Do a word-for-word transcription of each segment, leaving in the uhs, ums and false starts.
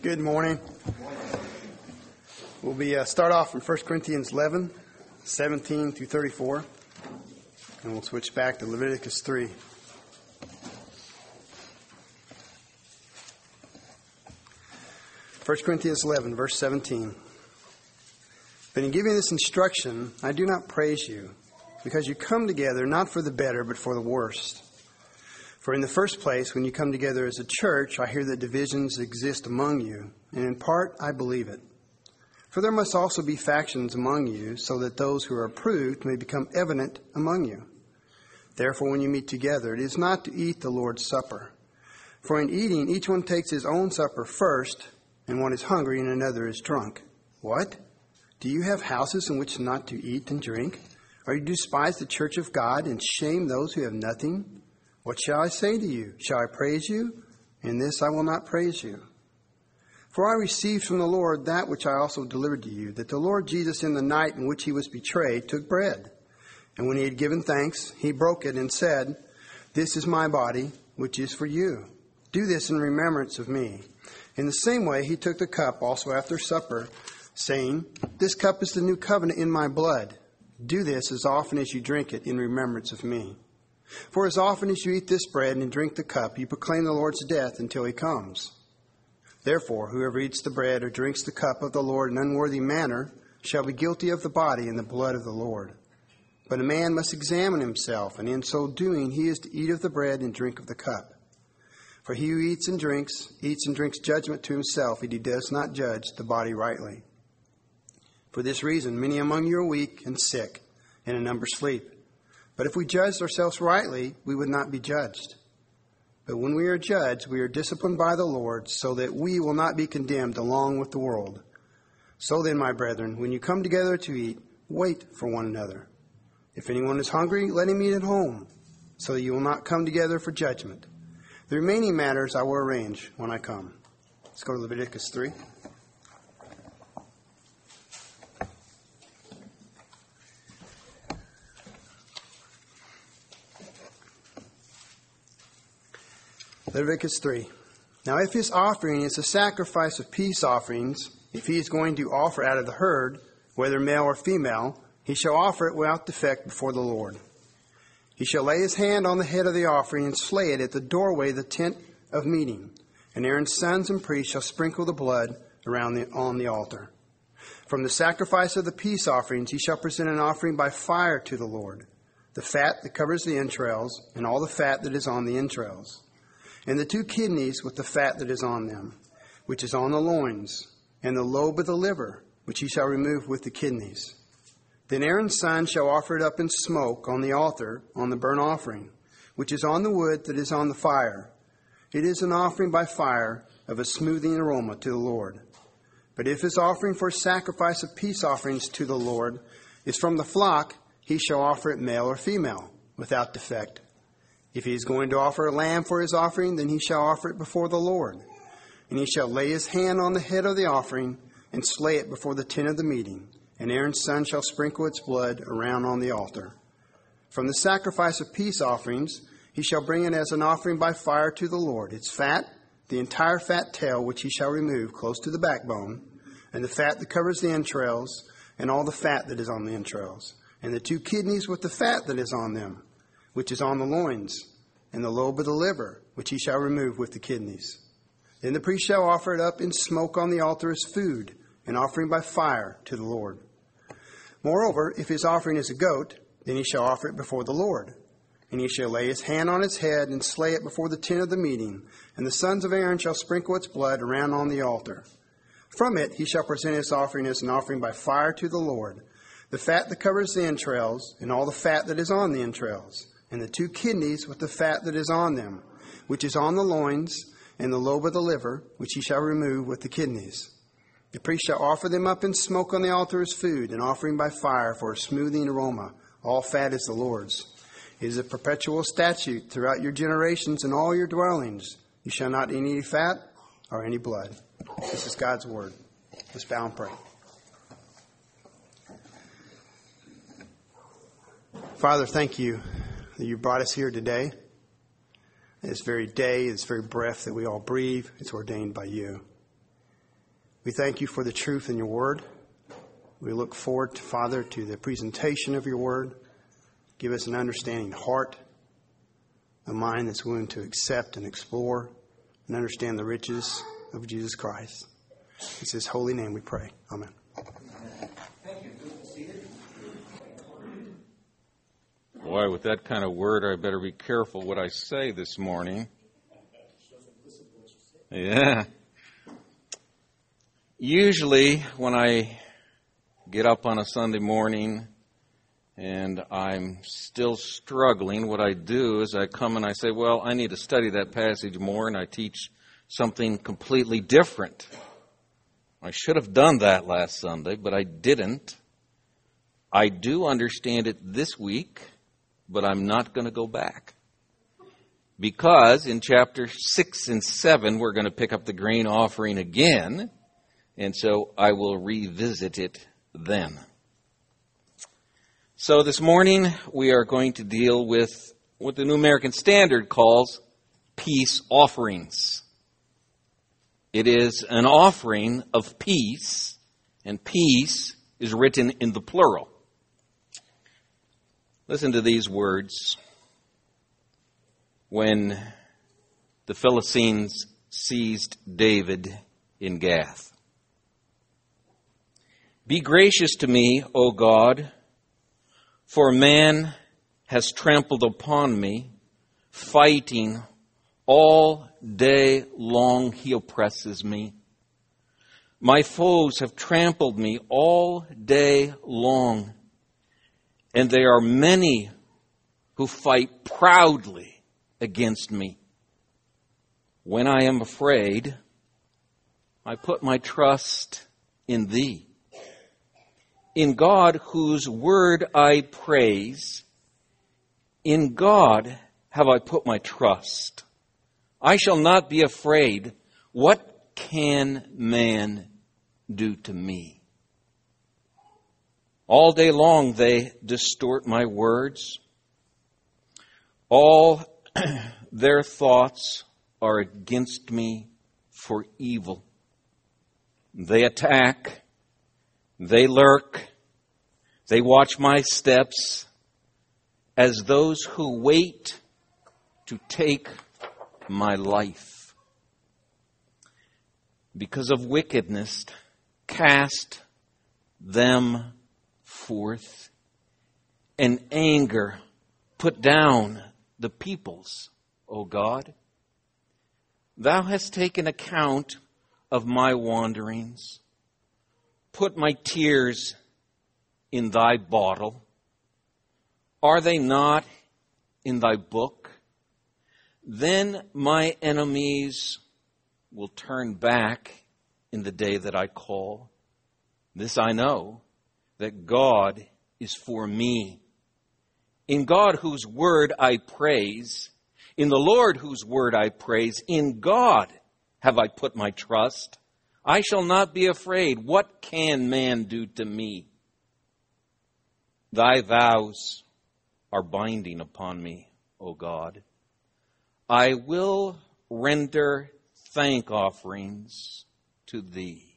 Good morning. We'll be uh, start off from First Corinthians eleven, seventeen through thirty-four, and we'll switch back to Leviticus three. First Corinthians eleven, verse seventeen. But in giving this instruction, I do not praise you, because you come together not for the better, but for the worst. For in the first place, when you come together as a church, I hear that divisions exist among you, and in part I believe it. For there must also be factions among you, so that those who are approved may become evident among you. Therefore, when you meet together, it is not to eat the Lord's Supper. For in eating, each one takes his own supper first, and one is hungry and another is drunk. What? Do you have houses in which not to eat and drink? Or you despise the church of God and shame those who have nothing? What shall I say to you? Shall I praise you? In this I will not praise you. For I received from the Lord that which I also delivered to you, that the Lord Jesus in the night in which he was betrayed took bread. And when he had given thanks, he broke it and said, This is my body, which is for you. Do this in remembrance of me. In the same way he took the cup also after supper, saying, This cup is the new covenant in my blood. Do this as often as you drink it in remembrance of me. For as often as you eat this bread and drink the cup, you proclaim the Lord's death until he comes. Therefore, whoever eats the bread or drinks the cup of the Lord in an unworthy manner shall be guilty of the body and the blood of the Lord. But a man must examine himself, and in so doing he is to eat of the bread and drink of the cup. For he who eats and drinks, eats and drinks judgment to himself, and he does not judge the body rightly. For this reason, many among you are weak and sick, and a number sleep. But if we judged ourselves rightly, we would not be judged. But when we are judged, we are disciplined by the Lord, so that we will not be condemned along with the world. So then, my brethren, when you come together to eat, wait for one another. If anyone is hungry, let him eat at home, so that you will not come together for judgment. The remaining matters I will arrange when I come. Let's go to Leviticus three. Leviticus three. Now if his offering is a sacrifice of peace offerings, if he is going to offer out of the herd, whether male or female, he shall offer it without defect before the Lord. He shall lay his hand on the head of the offering and slay it at the doorway of the tent of meeting. And Aaron's sons and priests shall sprinkle the blood around the, on the altar. From the sacrifice of the peace offerings he shall present an offering by fire to the Lord, the fat that covers the entrails, and all the fat that is on the entrails, and the two kidneys with the fat that is on them, which is on the loins, and the lobe of the liver, which he shall remove with the kidneys. Then Aaron's son shall offer it up in smoke on the altar on the burnt offering, which is on the wood that is on the fire. It is an offering by fire of a smoothing aroma to the Lord. But if his offering for a sacrifice of peace offerings to the Lord is from the flock, he shall offer it male or female, without defect. If he is going to offer a lamb for his offering, then he shall offer it before the Lord. And he shall lay his hand on the head of the offering and slay it before the tent of the meeting. And Aaron's son shall sprinkle its blood around on the altar. From the sacrifice of peace offerings, he shall bring it as an offering by fire to the Lord. Its fat, the entire fat tail, which he shall remove close to the backbone, and the fat that covers the entrails, and all the fat that is on the entrails, and the two kidneys with the fat that is on them, which is on the loins, and the lobe of the liver, which he shall remove with the kidneys. Then the priest shall offer it up in smoke on the altar as food, an offering by fire to the Lord. Moreover, if his offering is a goat, then he shall offer it before the Lord. And he shall lay his hand on its head and slay it before the tent of the meeting, and the sons of Aaron shall sprinkle its blood around on the altar. From it he shall present his offering as an offering by fire to the Lord, the fat that covers the entrails, and all the fat that is on the entrails, and the two kidneys with the fat that is on them, which is on the loins, and the lobe of the liver, which he shall remove with the kidneys. The priest shall offer them up in smoke on the altar as food, an offering by fire for a smoothing aroma. All fat is the Lord's. It is a perpetual statute throughout your generations and all your dwellings. You shall not eat any fat or any blood. This is God's word. Let's bow and pray. Father, thank you that you brought us here today. This very day, this very breath that we all breathe, it's ordained by you. We thank you for the truth in your word. We look forward, Father, to the presentation of your word. Give us an understanding heart, a mind that's willing to accept and explore and understand the riches of Jesus Christ. It's his holy name we pray. Amen. Thank you. Boy, with that kind of word, I better be careful what I say this morning. Yeah. Usually, when I get up on a Sunday morning and I'm still struggling, what I do is I come and I say, well, I need to study that passage more, and I teach something completely different. I should have done that last Sunday, but I didn't. I do understand it this week, but I'm not going to go back. Because in chapter six and seven, we're going to pick up the grain offering again, and so I will revisit it then. So this morning, we are going to deal with what the New American Standard calls peace offerings. It is an offering of peace, and peace is written in the plural. Listen to these words. When the Philistines seized David in Gath. Be gracious to me, O God, for man has trampled upon me, fighting all day long he oppresses me. My foes have trampled me all day long, and there are many who fight proudly against me. When I am afraid, I put my trust in thee. In God, whose word I praise, in God have I put my trust. I shall not be afraid. What can man do to me? All day long they distort my words. All their thoughts are against me for evil. They attack. They lurk. They watch my steps as those who wait to take my life. Because of wickedness, cast them forth. In anger, put down the peoples, O God. Thou hast taken account of my wanderings. Put my tears in thy bottle. Are they not in thy book? Then my enemies will turn back in the day that I call. This I know, that God is for me. In God whose word I praise, in the Lord whose word I praise, in God have I put my trust. I shall not be afraid. What can man do to me? Thy vows are binding upon me, O God. I will render thank offerings to thee.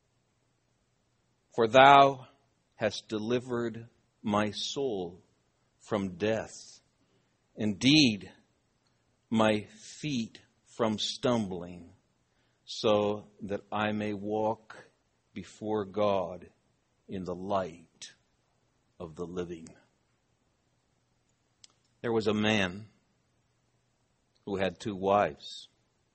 For thou hast delivered my soul from death. Indeed, my feet from stumbling, so that I may walk before God in the light of the living. There was a man who had two wives.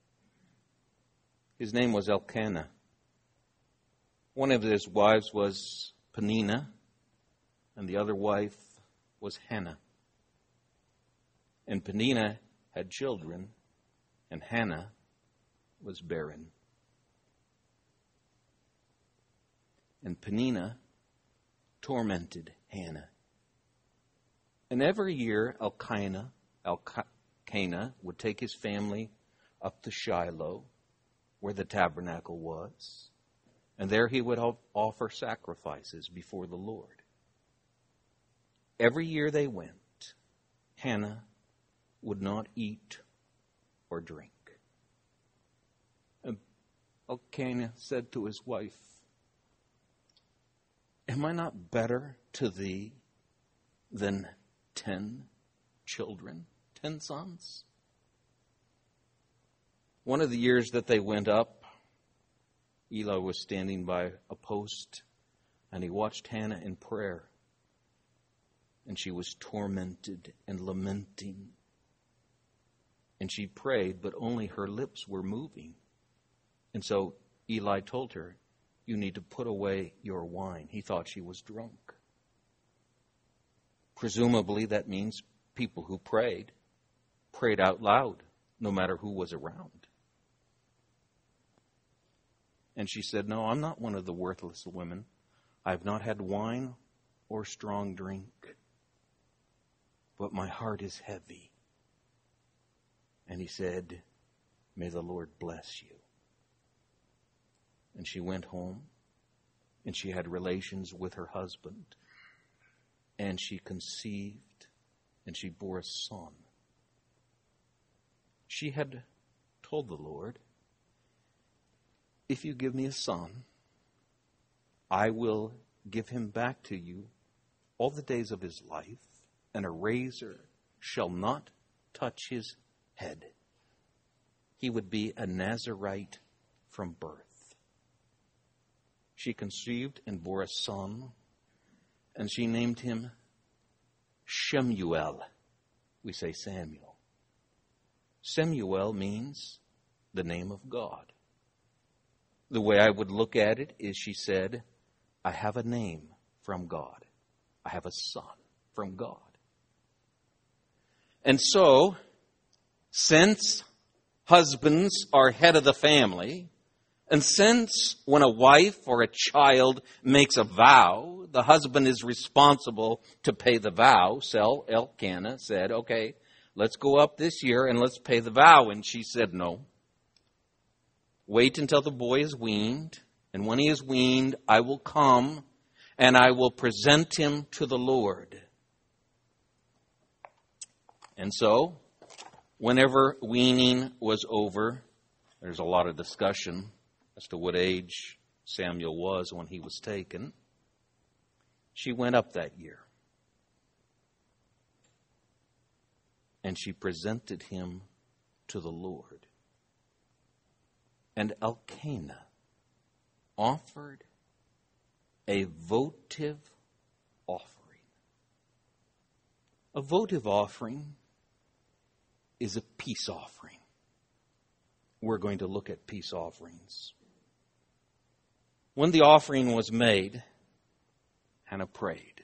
His name was Elkanah. One of his wives was Peninnah, and the other wife was Hannah. And Peninnah had children, and Hannah was barren. And Peninnah tormented Hannah. And every year Elkanah, Elkanah would take his family up to Shiloh, where the tabernacle was, and there he would offer sacrifices before the Lord. Every year they went, Hannah would not eat or drink. And Elkanah said to his wife, am I not better to thee than ten children, ten sons? One of the years that they went up, Eli was standing by a post, and he watched Hannah in prayer. And she was tormented and lamenting. And she prayed, but only her lips were moving. And so Eli told her, you need to put away your wine. He thought she was drunk. Presumably that means people who prayed, prayed out loud, no matter who was around. And she said, no, I'm not one of the worthless women. I have not had wine or strong drink, but my heart is heavy. And he said, may the Lord bless you. And she went home, and she had relations with her husband, and she conceived, and she bore a son. She had told the Lord, if you give me a son, I will give him back to you all the days of his life, and a razor shall not touch his head. He would be a Nazirite from birth. She conceived and bore a son, and she named him Shemuel. We say Samuel. Samuel means the name of God. The way I would look at it is she said, I have a name from God. I have a son from God. And so, since husbands are head of the family, and since when a wife or a child makes a vow, the husband is responsible to pay the vow, so Elkanah said, okay, let's go up this year and let's pay the vow. And she said, no. Wait until the boy is weaned, and when he is weaned, I will come and I will present him to the Lord. And so, whenever weaning was over, there's a lot of discussion as to what age Samuel was when he was taken. She went up that year. And she presented him to the Lord. And Elkanah offered a votive offering. A votive offering is a peace offering. We're going to look at peace offerings. When the offering was made, Hannah prayed,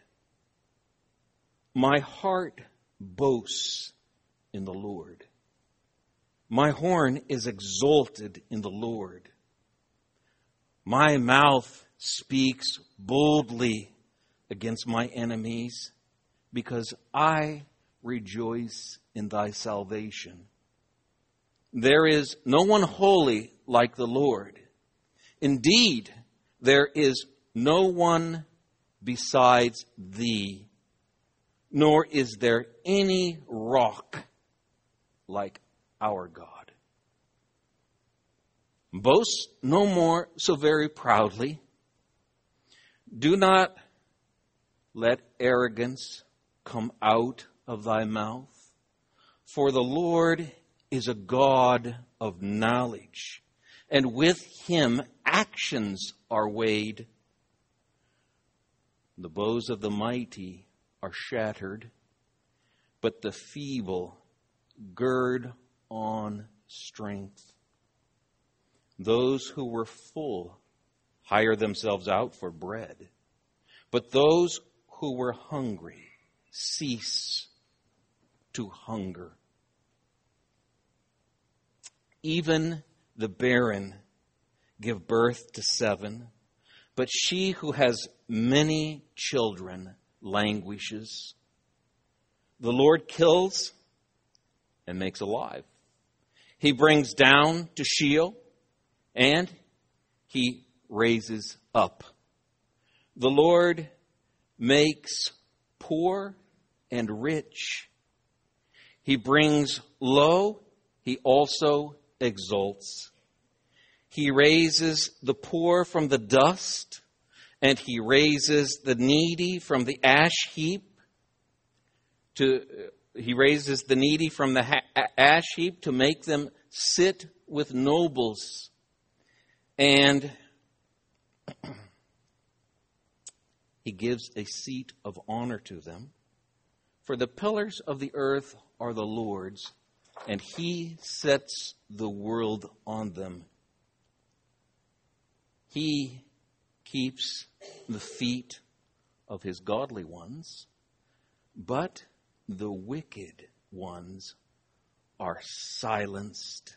my heart boasts in the Lord. My horn is exalted in the Lord. My mouth speaks boldly against my enemies, because I rejoice in thy salvation. There is no one holy like the Lord. Indeed, there is no one besides thee, nor is there any rock like our God. Boast no more so very proudly. Do not let arrogance come out of thy mouth. For the Lord is a God of knowledge, and with him actions are weighed. The bows of the mighty are shattered, but the feeble gird on strength. Those who were full hire themselves out for bread, but those who were hungry cease to hunger. Even the barren give birth to seven, but she who has many children languishes. The Lord kills and makes alive. He brings down to Sheol, and he raises up. The Lord makes poor and rich. He brings low, he also exalts. He raises the poor from the dust, and he raises the needy from the ash heap. To he raises the needy from the ha- ash heap to make them sit with nobles. And he gives a seat of honor to them. For the pillars of the earth are the Lord's, and he sets the world on them. He keeps the feet of his godly ones, but the wicked ones are silenced.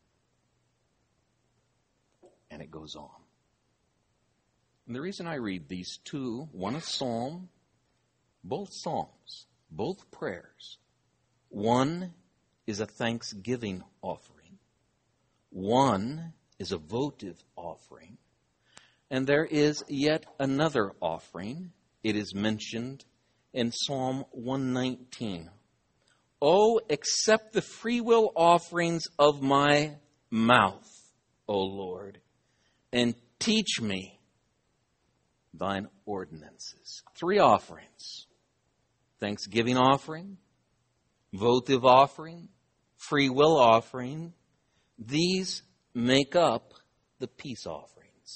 And it goes on. And the reason I read these two, one a psalm, both psalms, both prayers. One is a thanksgiving offering. One is a votive offering. And there is yet another offering. It is mentioned in Psalm one nineteen. Oh, accept the free will offerings of my mouth, O Lord, and teach me thine ordinances. Three offerings. Thanksgiving offering, votive offering, free will offering. These make up the peace offerings.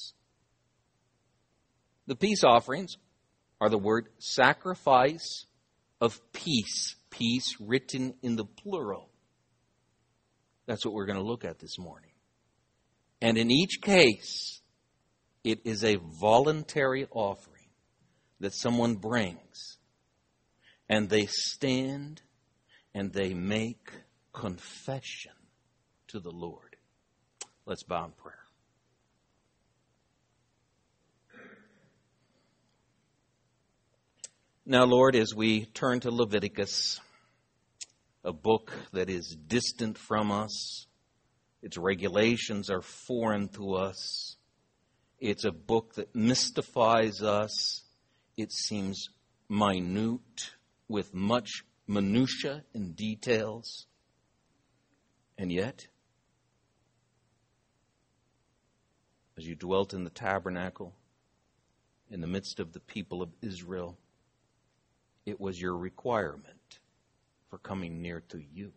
The peace offerings are the word sacrifice of peace. Peace written in the plural. That's what we're going to look at this morning. And in each case, it is a voluntary offering that someone brings. And they stand and they make confession to the Lord. Let's bow in prayer. Now, Lord, as we turn to Leviticus, a book that is distant from us, its regulations are foreign to us, it's a book that mystifies us, it seems minute, with much minutia and details, and yet, as you dwelt in the tabernacle, in the midst of the people of Israel, it was your requirement for coming near to you.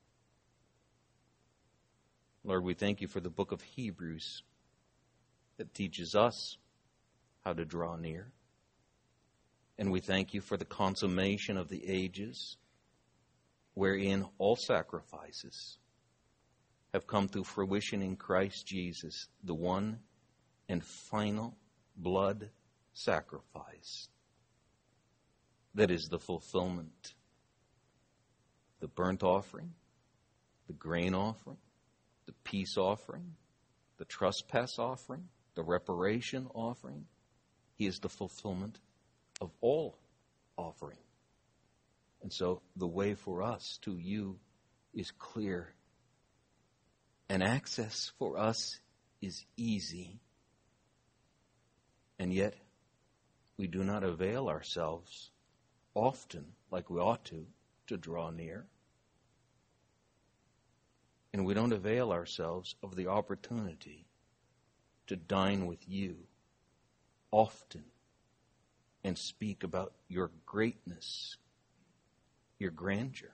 Lord, we thank you for the book of Hebrews that teaches us how to draw near. And we thank you for the consummation of the ages, wherein all sacrifices have come to fruition in Christ Jesus, the one and final blood sacrifice. That is the fulfillment. The burnt offering, the grain offering, the peace offering, the trespass offering, the reparation offering. He is the fulfillment of all offering. And so the way for us to you is clear. And access for us is easy. And yet, we do not avail ourselves often, like we ought to, to draw near. And we don't avail ourselves of the opportunity to dine with you often and speak about your greatness, your grandeur.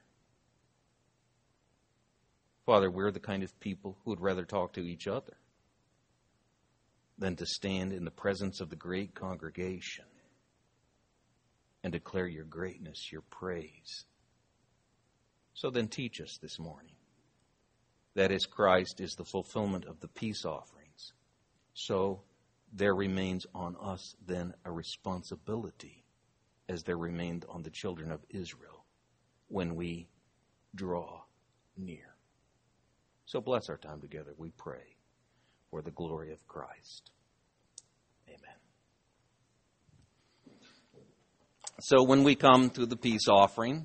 Father, we're the kind of people who would rather talk to each other than to stand in the presence of the great congregation and declare your greatness, your praise. So then teach us this morning that as Christ is the fulfillment of the peace offerings, so there remains on us then a responsibility as there remained on the children of Israel when we draw near. So bless our time together, we pray, for the glory of Christ. Amen. So when we come to the peace offering,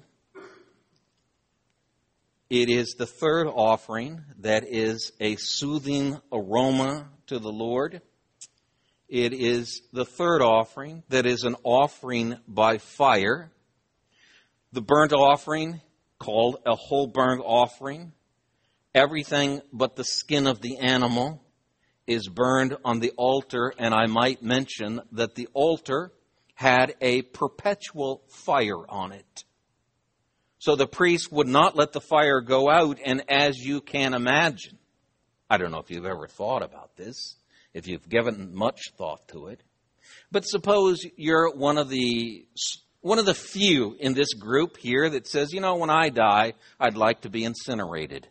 it is the third offering that is a soothing aroma to the Lord. It is the third offering that is an offering by fire. The burnt offering, called a whole burnt offering, everything but the skin of the animal is burned on the altar, and I might mention that the altar had a perpetual fire on it. So the priest would not let the fire go out, and as you can imagine, I don't know if you've ever thought about this, if you've given much thought to it, but suppose you're one of the one of the few in this group here that says, you know, when I die, I'd like to be incinerated.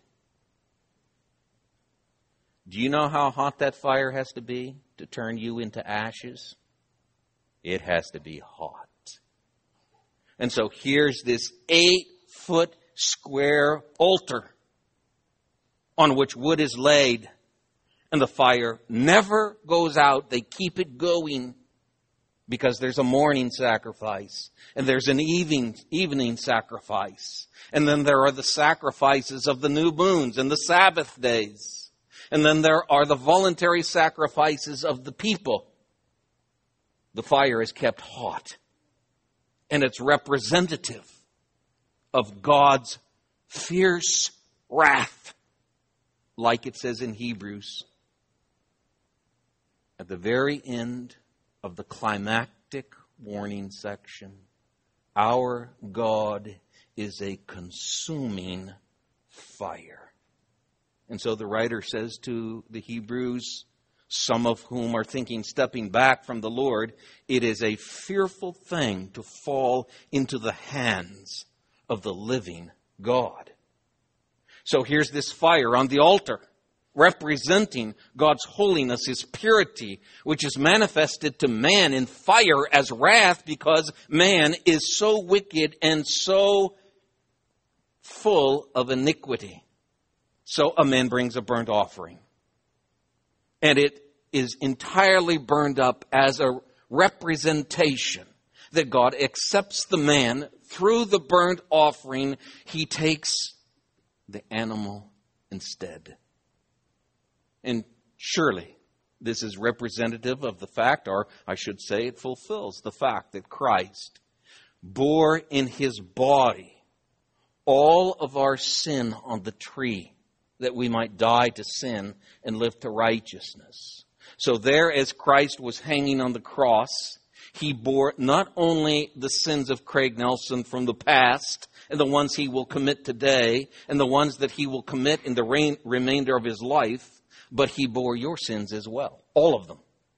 Do you know how hot that fire has to be to turn you into ashes? It has to be hot. And so here's this eight-foot square altar on which wood is laid, and the fire never goes out. They keep it going because there's a morning sacrifice, and there's an evening, evening sacrifice, and then there are the sacrifices of the new moons and the Sabbath days, and then there are the voluntary sacrifices of the people. The fire is kept hot, and it's representative of God's fierce wrath, like it says in Hebrews. At the very end of the climactic warning section, our God is a consuming fire. And so the writer says to the Hebrews, some of whom are thinking stepping back from the Lord, it is a fearful thing to fall into the hands of the living God. So here's this fire on the altar, representing God's holiness, His purity, which is manifested to man in fire as wrath because man is so wicked and so full of iniquity. So a man brings a burnt offering, and it is entirely burned up as a representation that God accepts the man. Through the burnt offering, He takes the animal instead. And surely this is representative of the fact, or I should say it fulfills the fact that Christ bore in His body all of our sin on the tree, that we might die to sin and live to righteousness. So there, as Christ was hanging on the cross, He bore not only the sins of Craig Nelson from the past, and the ones he will commit today, and the ones that he will commit in the reign, remainder of his life, but He bore your sins as well. All of them.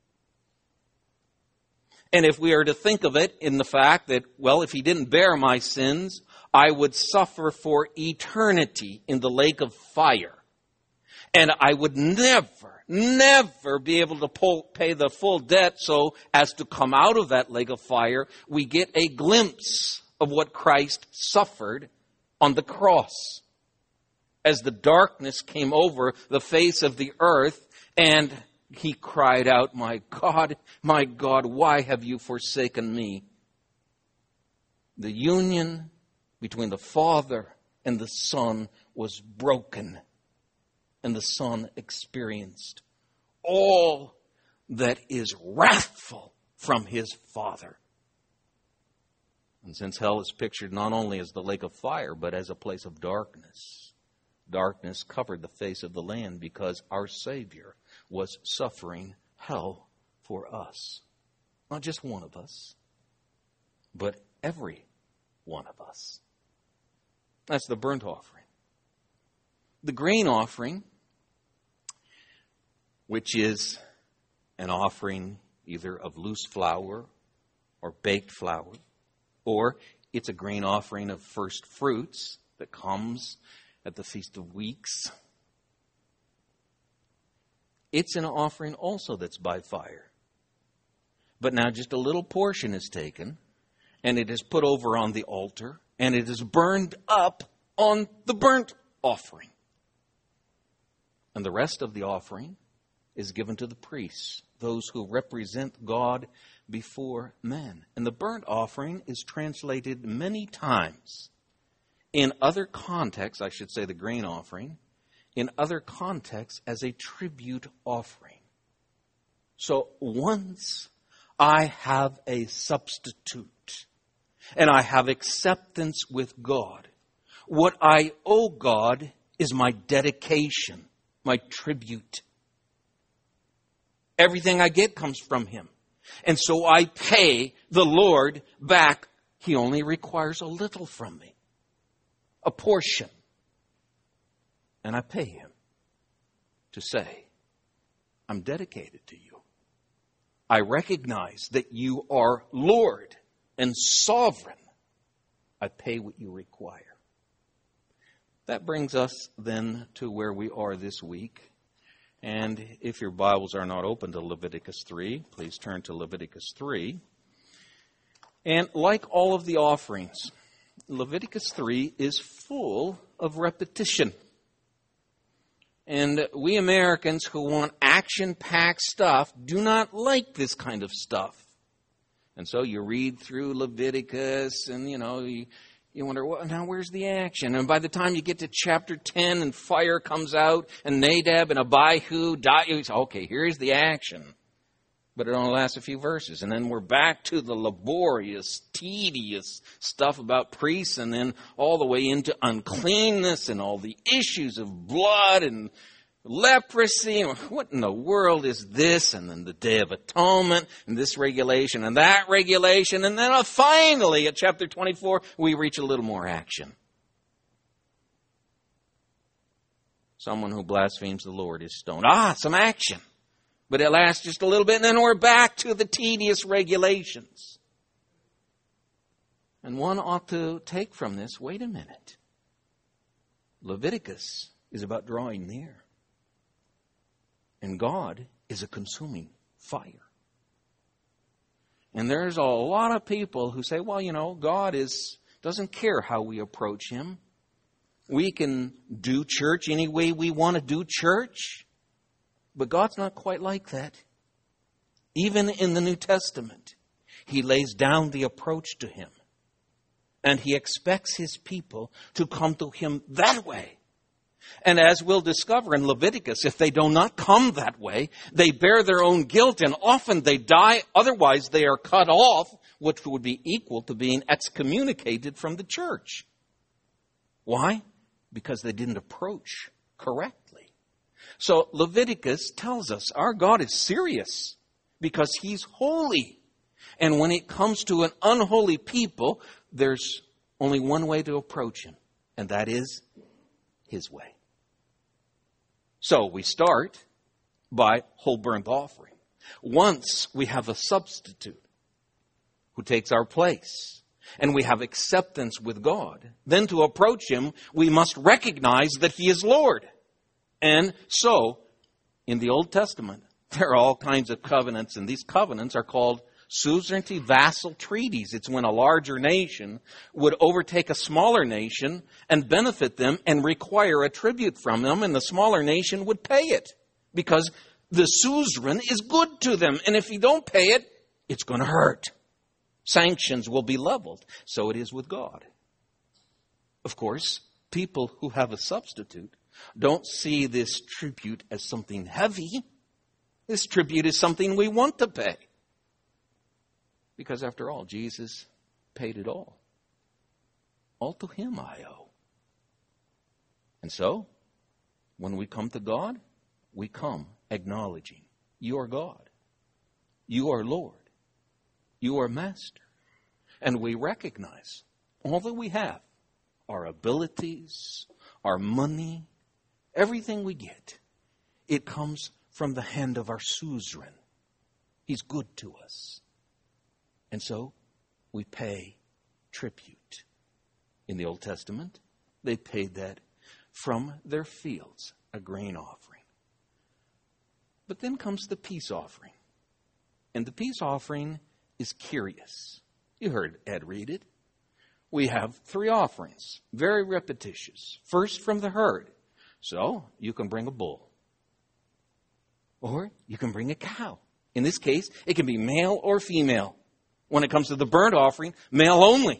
And if we are to think of it in the fact that, well, if He didn't bear my sins, I would suffer for eternity in the lake of fire. And I would never, never be able to pull, pay the full debt so as to come out of that lake of fire. We get a glimpse of what Christ suffered on the cross as the darkness came over the face of the earth, and He cried out, "My God, my God, why have you forsaken me?" The union between the Father and the Son was broken, and the Son experienced all that is wrathful from His Father. And since hell is pictured not only as the lake of fire, but as a place of darkness, darkness covered the face of the land because our Savior was suffering hell for us. Not just one of us, but every one of us. That's the burnt offering. The grain offering, which is an offering either of loose flour or baked flour, or it's a grain offering of first fruits that comes at the Feast of Weeks. It's an offering also that's by fire. But now just a little portion is taken, and it is put over on the altar, and it is burned up on the burnt offering. And the rest of the offering is given to the priests, those who represent God before men. And the burnt offering is translated many times in other contexts, I should say the grain offering, in other contexts as a tribute offering. So once I have a substitute and I have acceptance with God, what I owe God is my dedication, my tribute. Everything I get comes from him. And so I pay the Lord back. He only requires a little from me, a portion. And I pay him to say, I'm dedicated to you. I recognize that you are Lord and sovereign. I pay what you require. That brings us then to where we are this week. And if your Bibles are not open to Leviticus three, please turn to Leviticus three. And like all of the offerings, Leviticus three is full of repetition. And we Americans who want action-packed stuff do not like this kind of stuff. And so you read through Leviticus and, you know, you, you wonder, well, now where's the action? And by the time you get to chapter ten and fire comes out and Nadab and Abihu die, you say, okay, here's the action. But it only lasts a few verses. And then we're back to the laborious, tedious stuff about priests and then all the way into uncleanness and all the issues of blood and leprosy. What in the world is this? And then the Day of Atonement and this regulation and that regulation. And then uh, finally at chapter twenty-four, we reach a little more action. Someone who blasphemes the Lord is stoned. Ah, some action. But it lasts just a little bit, and then we're back to the tedious regulations. And one ought to take from this, wait a minute. Leviticus is about drawing near. And God is a consuming fire. And there's a lot of people who say, well, you know, God is doesn't care how we approach him. We can do church any way we want to do church. But God's not quite like that. Even in the New Testament, he lays down the approach to him. And he expects his people to come to him that way. And as we'll discover in Leviticus, if they do not come that way, they bear their own guilt and often they die. Otherwise, they are cut off, which would be equal to being excommunicated from the church. Why? Because they didn't approach correctly. So Leviticus tells us our God is serious because he's holy. And when it comes to an unholy people, there's only one way to approach him, and that is his way. So we start by whole burnt offering. Once we have a substitute who takes our place, and we have acceptance with God, then to approach him, we must recognize that he is Lord. And so, in the Old Testament, there are all kinds of covenants, and these covenants are called suzerainty vassal treaties. It's when a larger nation would overtake a smaller nation and benefit them and require a tribute from them, and the smaller nation would pay it because the suzerain is good to them. And if you don't pay it, it's going to hurt. Sanctions will be leveled. So it is with God. Of course, people who have a substitute don't see this tribute as something heavy. This tribute is something we want to pay. Because after all, Jesus paid it all. All to him I owe. And so, when we come to God, we come acknowledging you are God. You are Lord. You are Master. And we recognize all that we have, our abilities, our money, everything we get, it comes from the hand of our suzerain. He's good to us. And so we pay tribute. In the Old Testament, they paid that from their fields, a grain offering. But then comes the peace offering. And the peace offering is curious. You heard Ed read it. We have three offerings, very repetitious. First from the herd. So you can bring a bull. Or you can bring a cow. In this case, it can be male or female. When it comes to the burnt offering, male only.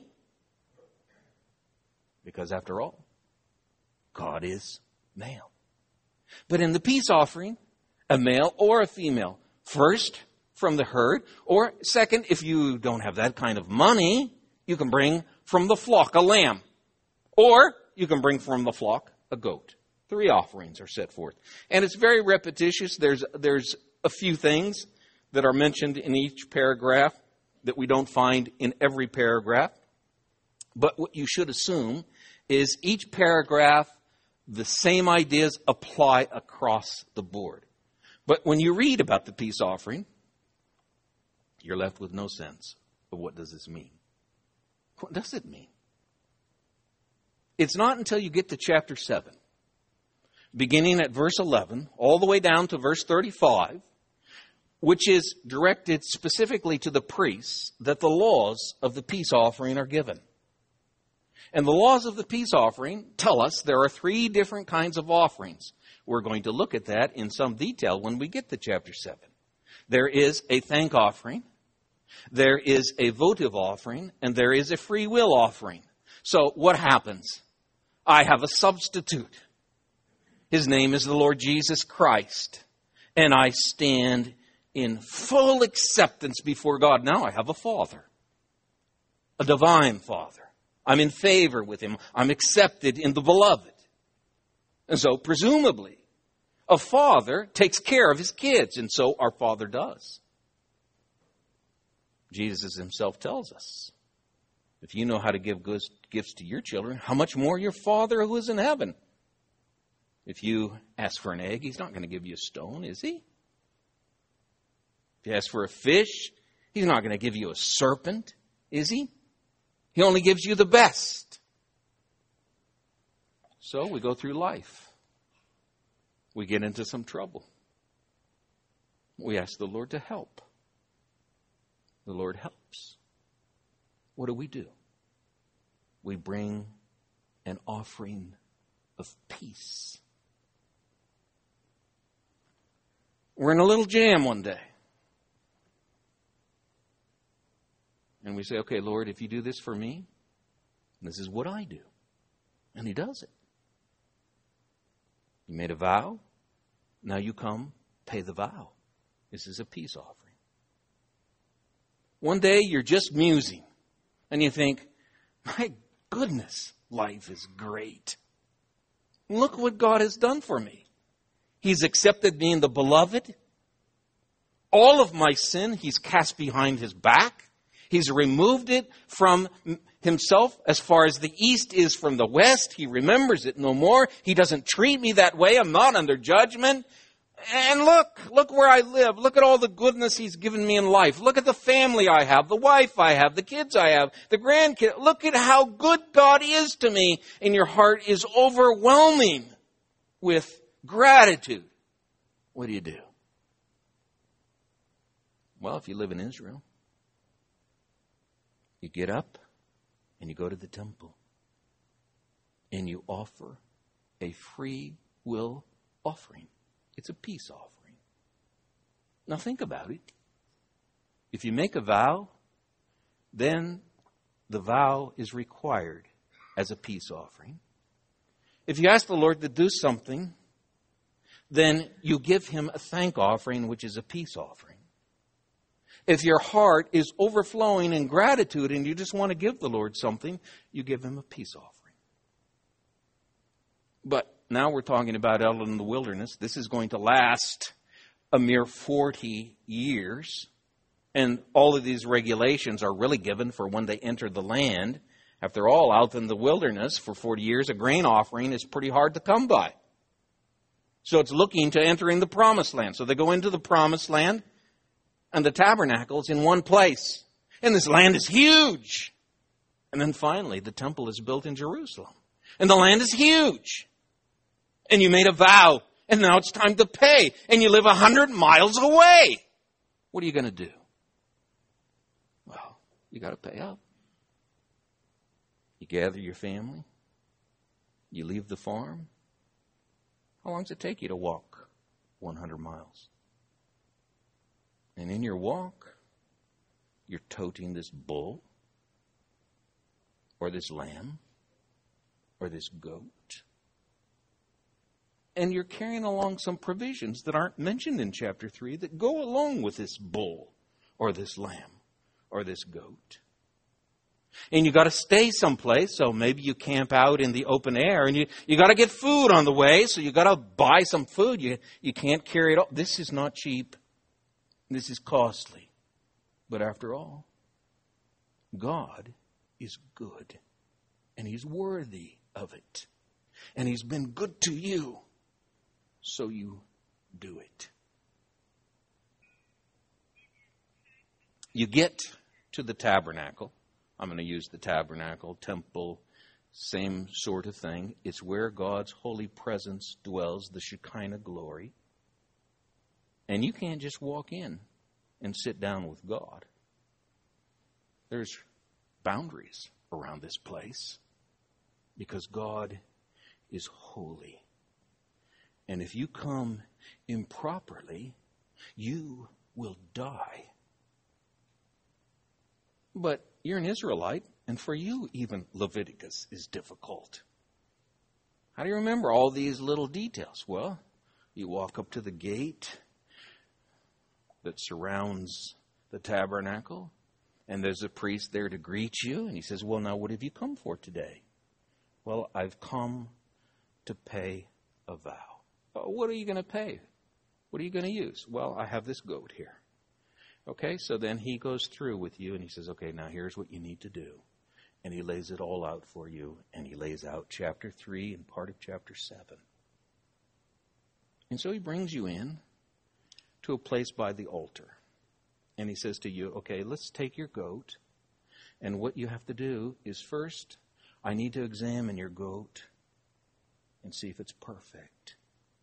Because after all, God is male. But in the peace offering, a male or a female. First, from the herd. Or second, if you don't have that kind of money, you can bring from the flock a lamb. Or you can bring from the flock a goat. Three offerings are set forth. And it's very repetitious. There's, there's a few things that are mentioned in each paragraph that we don't find in every paragraph. But what you should assume is each paragraph, the same ideas apply across the board. But when you read about the peace offering, you're left with no sense of what does this mean. What does it mean? It's not until you get to chapter seven, beginning at verse eleven, all the way down to verse thirty-five, which is directed specifically to the priests, that the laws of the peace offering are given. And the laws of the peace offering tell us there are three different kinds of offerings. We're going to look at that in some detail when we get to chapter seven. There is a thank offering, there is a votive offering, and there is a free will offering. So what happens? I have a substitute. His name is the Lord Jesus Christ. And I stand in full acceptance before God. Now I have a Father, a divine Father. I'm in favor with Him. I'm accepted in the Beloved. And so, presumably, a father takes care of his kids, and so our Father does. Jesus Himself tells us, if you know how to give gifts to your children, how much more your Father who is in heaven? If you ask for an egg, He's not going to give you a stone, is He? If you ask for a fish, He's not going to give you a serpent, is He? He only gives you the best. So we go through life. We get into some trouble. We ask the Lord to help. The Lord helps. What do we do? We bring an offering of peace. We're in a little jam one day. And we say, okay, Lord, if you do this for me, this is what I do. And He does it. You made a vow. Now you come, pay the vow. This is a peace offering. One day you're just musing. And you think, my goodness, life is great. Look what God has done for me. He's accepted me in the Beloved. All of my sin He's cast behind His back. He's removed it from Himself as far as the east is from the west. He remembers it no more. He doesn't treat me that way. I'm not under judgment. And look, look where I live. Look at all the goodness He's given me in life. Look at the family I have, the wife I have, the kids I have, the grandkids. Look at how good God is to me. And your heart is overwhelming with gratitude. What do you do? Well, if you live in Israel, you get up and you go to the temple and you offer a free will offering. It's a peace offering. Now think about it. If you make a vow, then the vow is required as a peace offering. If you ask the Lord to do something, then you give Him a thank offering, which is a peace offering. If your heart is overflowing in gratitude and you just want to give the Lord something, you give Him a peace offering. But now we're talking about out in the wilderness. This is going to last a mere forty years. And all of these regulations are really given for when they enter the land. After all, out in the wilderness for forty years, a grain offering is pretty hard to come by. So it's looking to entering the promised land. So they go into the promised land. And the tabernacle's in one place. And this land is huge. And then finally, the temple is built in Jerusalem. And the land is huge. And you made a vow. And now it's time to pay. And you live a hundred miles away. What are you going to do? Well, you got to pay up. You gather your family. You leave the farm. How long does it take you to walk one hundred miles? And in your walk, you're toting this bull, or this lamb, or this goat. And you're carrying along some provisions that aren't mentioned in chapter three that go along with this bull, or this lamb, or this goat. And you got to stay someplace, so maybe you camp out in the open air, and you, you got to get food on the way, so you got to buy some food. You, you can't carry it all. This is not cheap. This is costly. But after all, God is good. And He's worthy of it. And He's been good to you. So you do it. You get to the tabernacle. I'm going to use the tabernacle, temple, same sort of thing. It's where God's holy presence dwells, the Shekinah glory. And you can't just walk in and sit down with God. There's boundaries around this place because God is holy. And if you come improperly, you will die. But you're an Israelite, and for you, even Leviticus is difficult. How do you remember all these little details? Well, you walk up to the gate that surrounds the tabernacle, and there's a priest there to greet you, and he says, well, now what have you come for today? Well, I've come to pay a vow. Oh, what are you going to pay? What are you going to use? Well, I have this goat here. Okay, so then he goes through with you and he says, okay, now here's what you need to do. And he lays it all out for you, and he lays out chapter three and part of chapter seven. And so he brings you in to a place by the altar. And he says to you, okay, let's take your goat. And what you have to do is first, I need to examine your goat and see if it's perfect.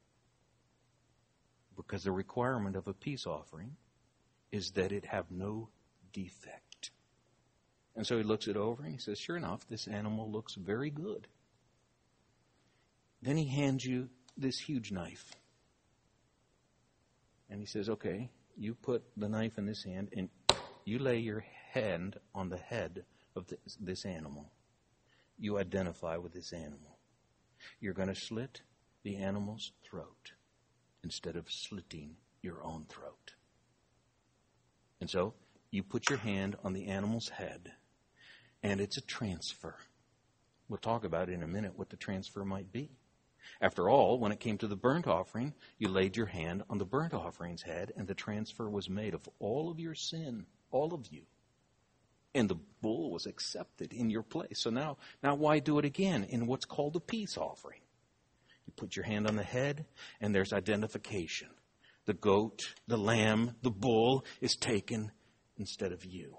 Because the requirement of a peace offering is that it have no defect. And so he looks it over and he says, sure enough, this animal looks very good. Then he hands you this huge knife. And he says, okay, you put the knife in this hand and you lay your hand on the head of this, this animal. You identify with this animal. You're going to slit the animal's throat instead of slitting your own throat. And so you put your hand on the animal's head, and it's a transfer. We'll talk about in a minute what the transfer might be. After all, when it came to the burnt offering, you laid your hand on the burnt offering's head, and the transfer was made of all of your sin, all of you. And the bull was accepted in your place. So now, now why do it again in what's called a peace offering? You put your hand on the head, and there's identification. The goat, the lamb, the bull is taken instead of you.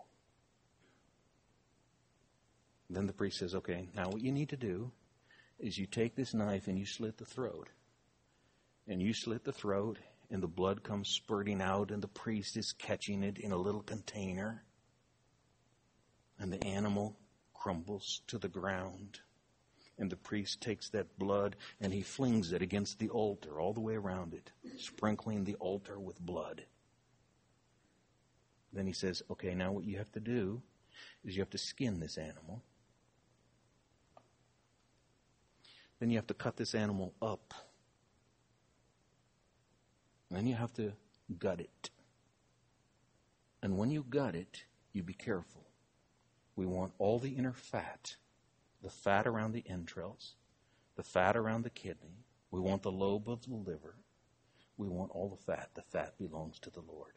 Then the priest says, okay, now what you need to do is you take this knife and you slit the throat. And you slit the throat, and the blood comes spurting out, and the priest is catching it in a little container. And the animal crumbles to the ground. And the priest takes that blood and he flings it against the altar all the way around it, sprinkling the altar with blood. Then he says, okay, now what you have to do is you have to skin this animal. Then you have to cut this animal up. Then you have to gut it. And when you gut it, you be careful. We want all the inner fat. The fat around the entrails, the fat around the kidney. We want the lobe of the liver. We want all the fat. The fat belongs to the Lord.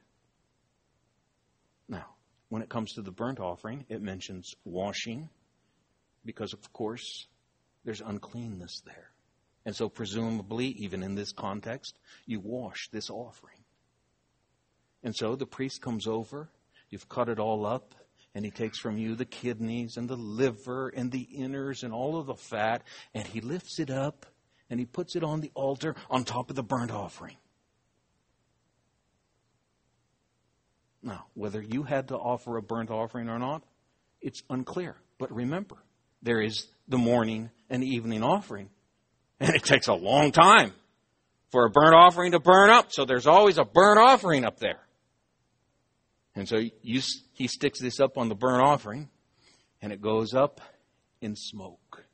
Now, when it comes to the burnt offering, it mentions washing because, of course, there's uncleanness there. And so presumably, even in this context, you wash this offering. And so the priest comes over. You've cut it all up. And he takes from you the kidneys and the liver and the innards and all of the fat. And he lifts it up and he puts it on the altar on top of the burnt offering. Now, whether you had to offer a burnt offering or not, it's unclear. But remember, there is the morning and evening offering. And it takes a long time for a burnt offering to burn up. So there's always a burnt offering up there. And so you, he sticks this up on the burnt offering, and it goes up in smoke.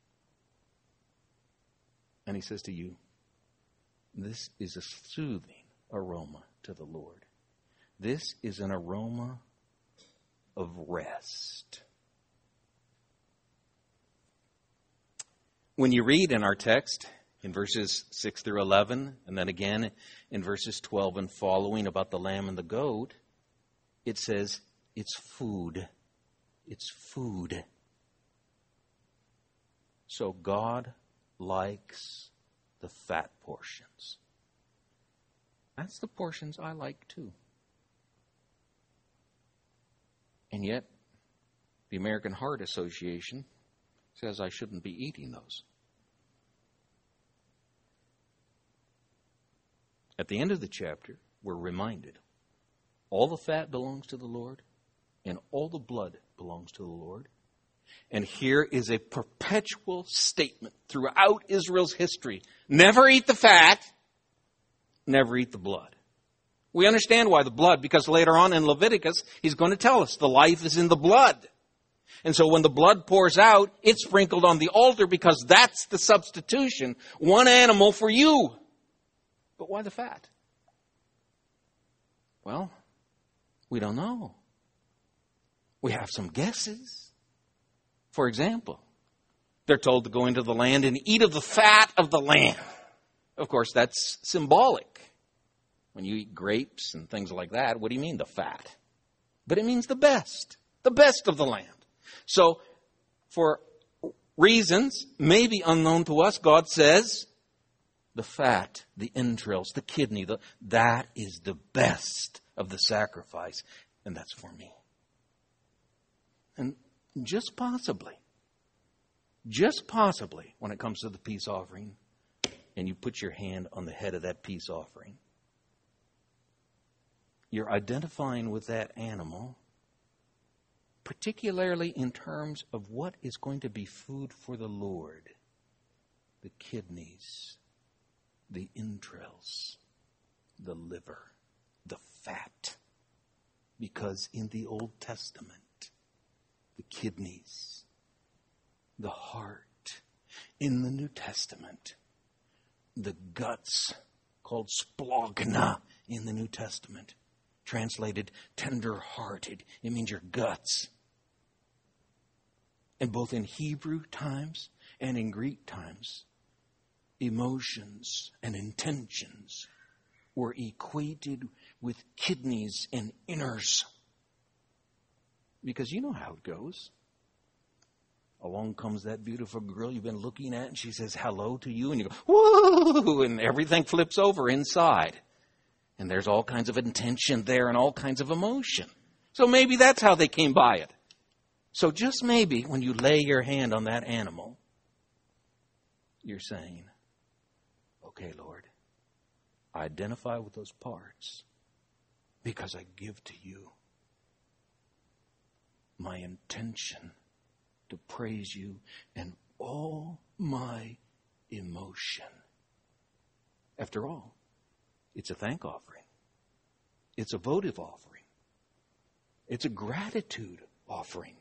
And he says to you, this is a soothing aroma to the Lord. This is an aroma of rest. When you read in our text, in verses six through eleven, and then again in verses twelve and following about the lamb and the goat, it says it's food. It's food. So God likes the fat portions. That's the portions I like too. And yet, the American Heart Association says I shouldn't be eating those. At the end of the chapter, we're reminded all the fat belongs to the Lord and all the blood belongs to the Lord. And here is a perpetual statement throughout Israel's history. Never eat the fat, never eat the blood. We understand why the blood, because later on in Leviticus, he's going to tell us the life is in the blood. And so when the blood pours out, it's sprinkled on the altar because that's the substitution. One animal for you. But why the fat? Well, we don't know. We have some guesses. For example, they're told to go into the land and eat of the fat of the land. Of course, that's symbolic. When you eat grapes and things like that, what do you mean, the fat? But it means the best, the best of the land. So, for reasons maybe unknown to us, God says, the fat, the entrails, the kidney, the, that is the best of the sacrifice, and that's for me. And just possibly, just possibly, when it comes to the peace offering, and you put your hand on the head of that peace offering, you're identifying with that animal, particularly in terms of what is going to be food for the Lord. The kidneys, the entrails, the liver, the fat. Because in the Old Testament, the kidneys, the heart. In the New Testament, the guts, called splagna in the New Testament. Translated tender-hearted. It means your guts. And both in Hebrew times and in Greek times, emotions and intentions were equated with kidneys and inners. Because you know how it goes. Along comes that beautiful girl you've been looking at, and she says hello to you, and you go, whoa, and everything flips over inside. And there's all kinds of intention there and all kinds of emotion. So maybe that's how they came by it. So just maybe when you lay your hand on that animal, you're saying, okay, Lord, I identify with those parts because I give to you my intention to praise you and all my emotion. After all, it's a thank offering. It's a votive offering. It's a gratitude offering.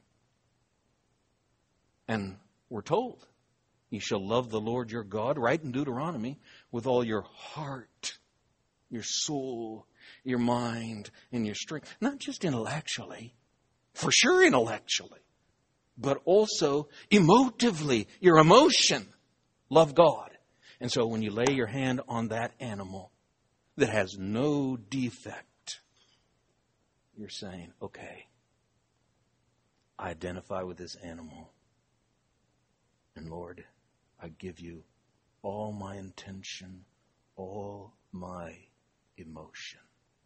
And we're told, you shall love the Lord your God, right in Deuteronomy, with all your heart, your soul, your mind, and your strength. Not just intellectually, for sure intellectually, but also emotively, your emotion. Love God. And so when you lay your hand on that animal that has no defect, you're saying, okay, I identify with this animal. And Lord, I give you all my intention, all my emotion.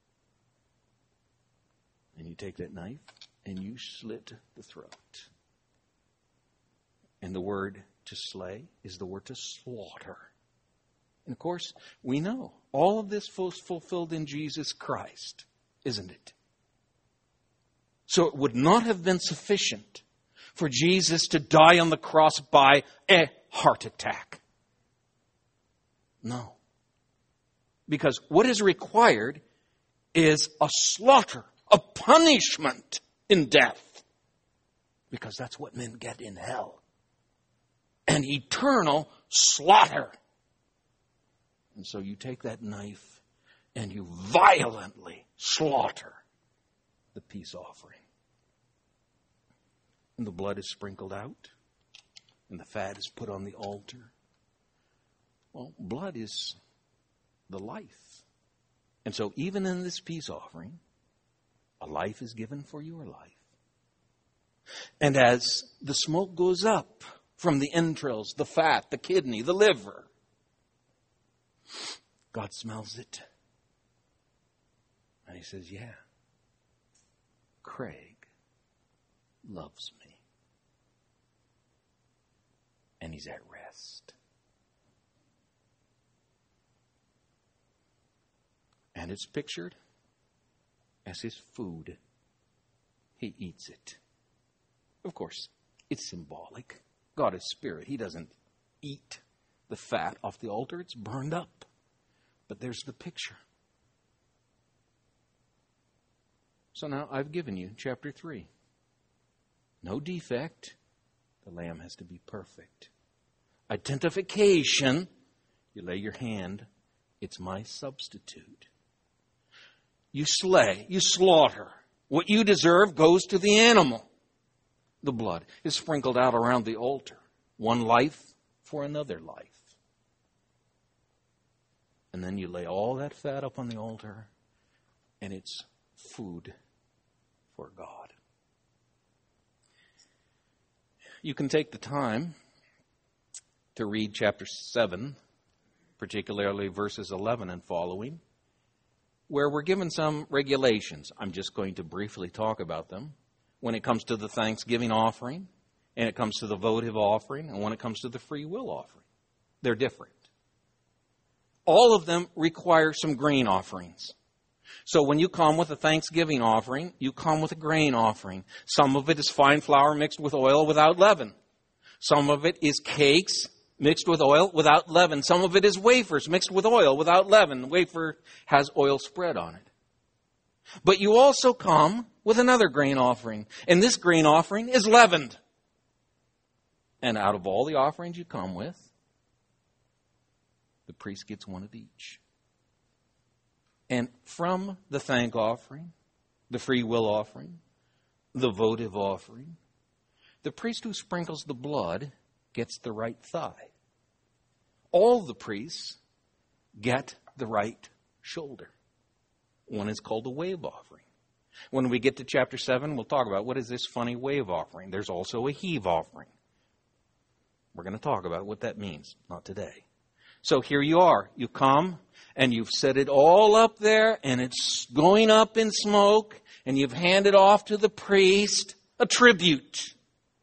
And you take that knife and you slit the throat. And the word to slay is the word to slaughter. And of course, we know all of this was fulfilled in Jesus Christ, isn't it? So it would not have been sufficient for Jesus to die on the cross by a heart attack. No. Because what is required is a slaughter, a punishment in death. Because that's what men get in hell. An eternal slaughter. And so you take that knife and you violently slaughter the peace offering. And the blood is sprinkled out, and the fat is put on the altar. Well, blood is the life. And so even in this peace offering, a life is given for your life. And as the smoke goes up from the entrails, the fat, the kidney, the liver, God smells it. And he says, yeah, Craig loves me. And he's at rest. And it's pictured as his food. He eats it. Of course, it's symbolic. God is spirit. He doesn't eat the fat off the altar. It's burned up. But there's the picture. So now I've given you chapter three. No defect. The lamb has to be perfect. Identification. You lay your hand. It's my substitute. You slay. You slaughter. What you deserve goes to the animal. The blood is sprinkled out around the altar. One life for another life. And then you lay all that fat up on the altar, and it's food for God. You can take the time to read chapter seven, particularly verses eleven and following, where we're given some regulations. I'm just going to briefly talk about them. When it comes to the thanksgiving offering, and it comes to the votive offering, and when it comes to the free will offering. They're different. All of them require some grain offerings. So when you come with a thanksgiving offering, you come with a grain offering. Some of it is fine flour mixed with oil without leaven. Some of it is cakes mixed with oil without leaven. Some of it is wafers mixed with oil without leaven. The wafer has oil spread on it. But you also come with another grain offering. And this grain offering is leavened. And out of all the offerings you come with, the priest gets one of each. And from the thank offering, the free will offering, the votive offering, the priest who sprinkles the blood gets the right thigh. All the priests get the right shoulder. One is called a wave offering. When we get to chapter seven, we'll talk about what is this funny wave offering. There's also a heave offering. We're going to talk about what that means. Not today. So here you are. You come and you've set it all up there and it's going up in smoke and you've handed off to the priest a tribute.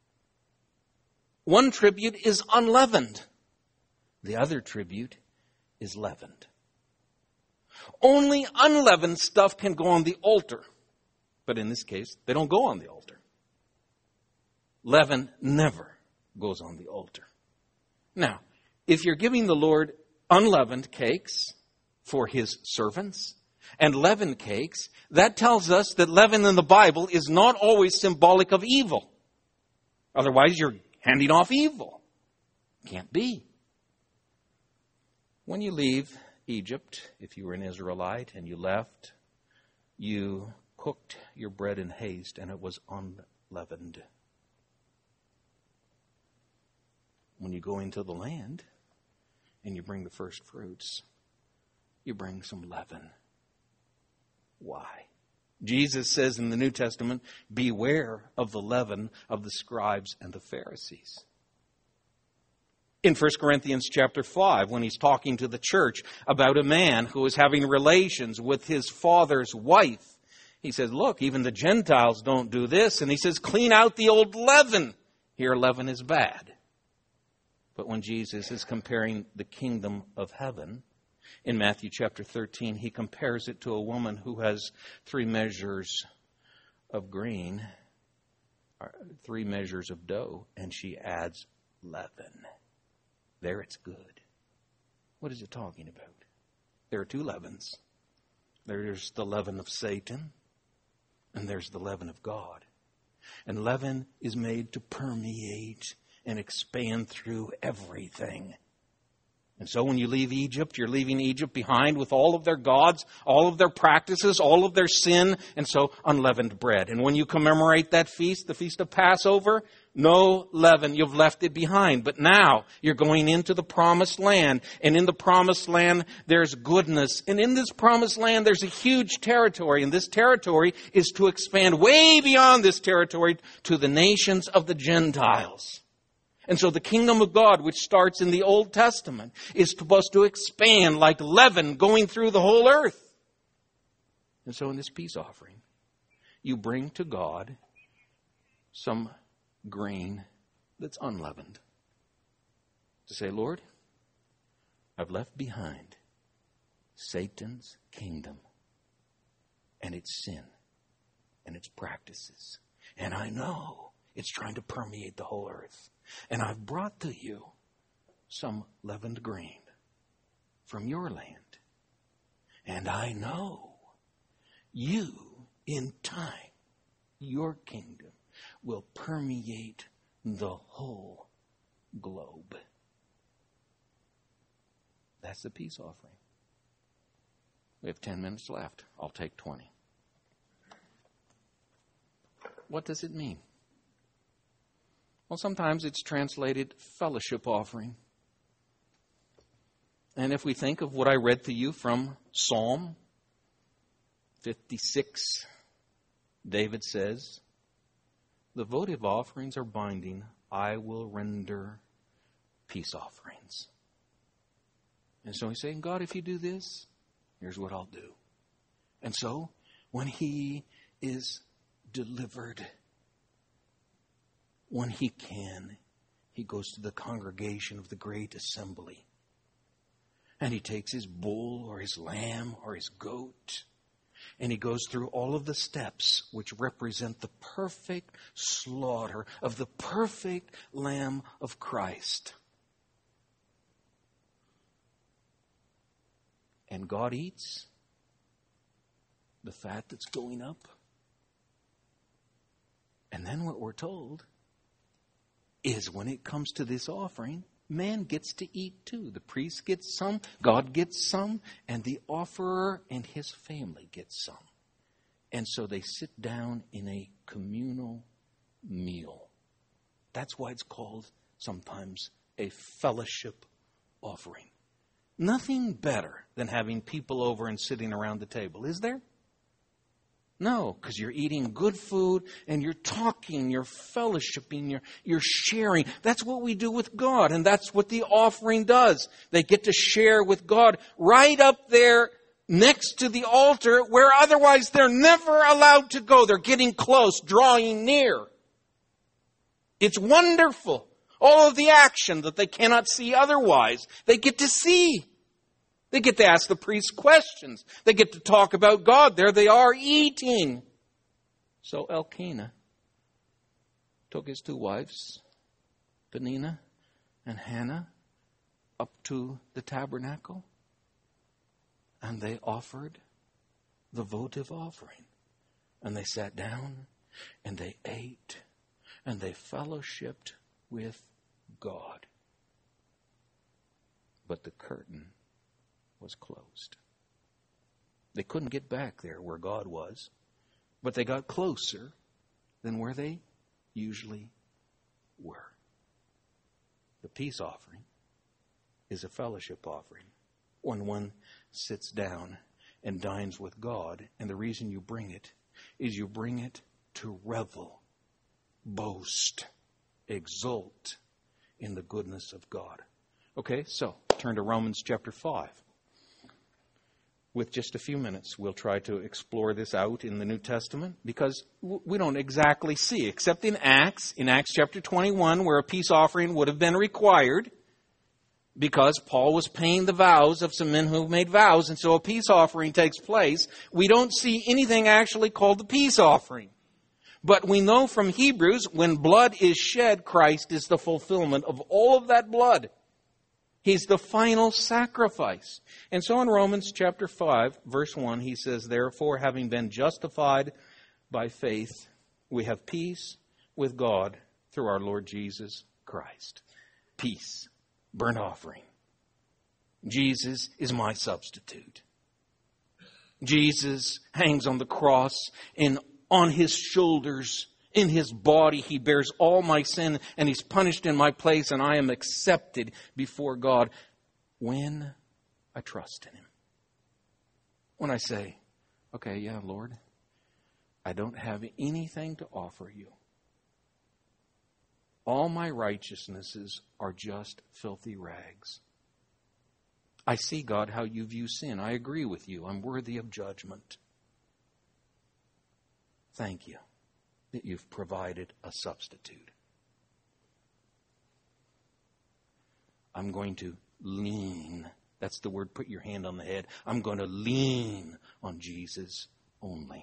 One tribute is unleavened. The other tribute is leavened. Only unleavened stuff can go on the altar. But in this case, they don't go on the altar. Leaven never goes on the altar. Now, if you're giving the Lord unleavened cakes for his servants and leavened cakes, that tells us that leaven in the Bible is not always symbolic of evil. Otherwise, you're handing off evil. Can't be. When you leave Egypt, if you were an Israelite and you left, you cooked your bread in haste and it was unleavened. When you go into the land and you bring the first fruits, you bring some leaven. Why? Jesus says in the New Testament, beware of the leaven of the scribes and the Pharisees. In First Corinthians chapter five, when he's talking to the church about a man who is having relations with his father's wife, he says, look, even the Gentiles don't do this. And he says, clean out the old leaven. Here, leaven is bad. But when Jesus is comparing the kingdom of heaven, in Matthew chapter thirteen, he compares it to a woman who has three measures of grain, or three measures of dough, and she adds leaven. There it's good. What is it talking about? There are two leavens. There's the leaven of Satan, and there's the leaven of God. And leaven is made to permeate and expand through everything. And so when you leave Egypt, you're leaving Egypt behind with all of their gods, all of their practices, all of their sin, and so unleavened bread. And when you commemorate that feast, the feast of Passover, No leaven. You've left it behind. But now you're going into the promised land. And in the promised land, there's goodness. And in this promised land, there's a huge territory. And this territory is to expand way beyond this territory to the nations of the Gentiles. And so the kingdom of God, which starts in the Old Testament, is supposed to expand like leaven going through the whole earth. And so in this peace offering, you bring to God some grain that's unleavened. To say, Lord, I've left behind Satan's kingdom and its sin and its practices. And I know it's trying to permeate the whole earth. And I've brought to you some leavened grain from your land. And I know you, in time, your kingdom will permeate the whole globe. That's the peace offering. We have ten minutes left. I'll take twenty. What does it mean? Well, sometimes it's translated fellowship offering. And if we think of what I read to you from Psalm fifty-six, David says, the votive offerings are binding. I will render peace offerings. And so he's saying, God, if you do this, here's what I'll do. And so when he is delivered, when he can, he goes to the congregation of the great assembly. And he takes his bull or his lamb or his goat, and he goes through all of the steps which represent the perfect slaughter of the perfect Lamb of Christ. And God eats the fat that's going up. And then what we're told is when it comes to this offering, man gets to eat too. The priest gets some, God gets some, and the offerer and his family gets some. And so they sit down in a communal meal. That's why it's called sometimes a fellowship offering. Nothing better than having people over and sitting around the table, is there? No, because you're eating good food and you're talking, you're fellowshipping, you're, you're sharing. That's what we do with God, and that's what the offering does. They get to share with God right up there next to the altar where otherwise they're never allowed to go. They're getting close, drawing near. It's wonderful. All of the action that they cannot see otherwise, they get to see. They get to ask the priest questions. They get to talk about God. There they are eating. So Elkanah took his two wives, Peninnah and Hannah, up to the tabernacle. And they offered the votive offering. And they sat down and they ate and they fellowshiped with God. But the curtain was closed. They couldn't get back there where God was, but they got closer than where they usually were. The peace offering is a fellowship offering when one sits down and dines with God, and the reason you bring it is you bring it to revel, boast, exult in the goodness of God. Okay, so turn to Romans chapter five. With just a few minutes, we'll try to explore this out in the New Testament because we don't exactly see, except in Acts, in Acts chapter twenty-one, where a peace offering would have been required because Paul was paying the vows of some men who made vows, and so a peace offering takes place. We don't see anything actually called the peace offering. But we know from Hebrews, when blood is shed, Christ is the fulfillment of all of that blood. He's the final sacrifice. And so in Romans chapter five, verse one, he says, therefore, having been justified by faith, we have peace with God through our Lord Jesus Christ. Peace, burnt offering. Jesus is my substitute. Jesus hangs on the cross, and on his shoulders In his body, he bears all my sin, and he's punished in my place, and I am accepted before God when I trust in him. When I say, okay, yeah, Lord, I don't have anything to offer you. All my righteousnesses are just filthy rags. I see, God, how you view sin. I agree with you. I'm worthy of judgment. Thank you that you've provided a substitute. I'm going to lean. That's the word, put your hand on the head. I'm going to lean on Jesus only.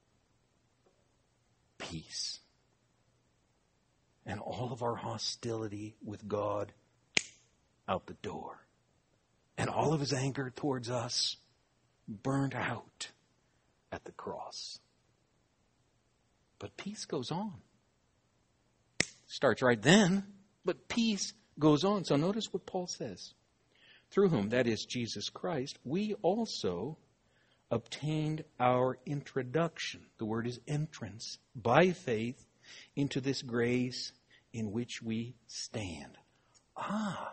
Peace. And all of our hostility with God out the door. And all of his anger towards us burned out at the cross. But peace goes on. Starts right then, but peace goes on. So notice what Paul says. Through whom, that is Jesus Christ, we also obtained our introduction. The word is entrance. By faith into this grace in which we stand. Ah.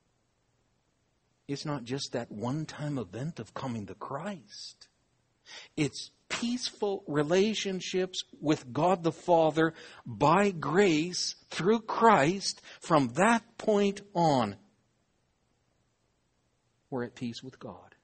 It's not just that one-time event of coming to Christ. It's peaceful relationships with God the Father by grace through Christ. From that point on, we're at peace with God.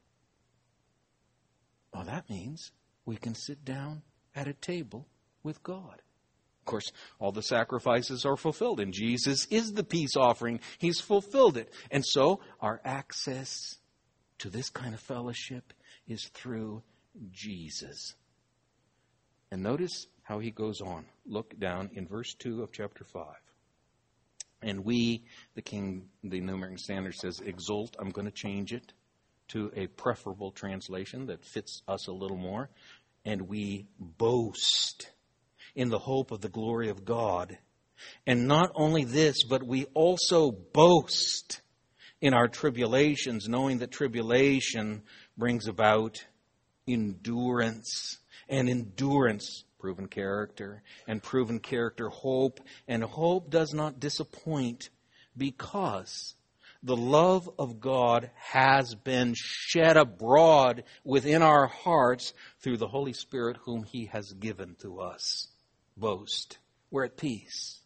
Well, that means we can sit down at a table with God. Of course, all the sacrifices are fulfilled, and Jesus is the peace offering. He's fulfilled it. And so our access to this kind of fellowship is through Jesus. And notice how he goes on. Look down in verse two of chapter five. And we, the King, the New American Standard says, exult. I'm going to change it to a preferable translation that fits us a little more. And we boast in the hope of the glory of God. And not only this, but we also boast in our tribulations, knowing that tribulation brings about endurance, and endurance, proven character, and proven character, hope, and hope does not disappoint because the love of God has been shed abroad within our hearts through the Holy Spirit whom he has given to us. Boast. We're at peace.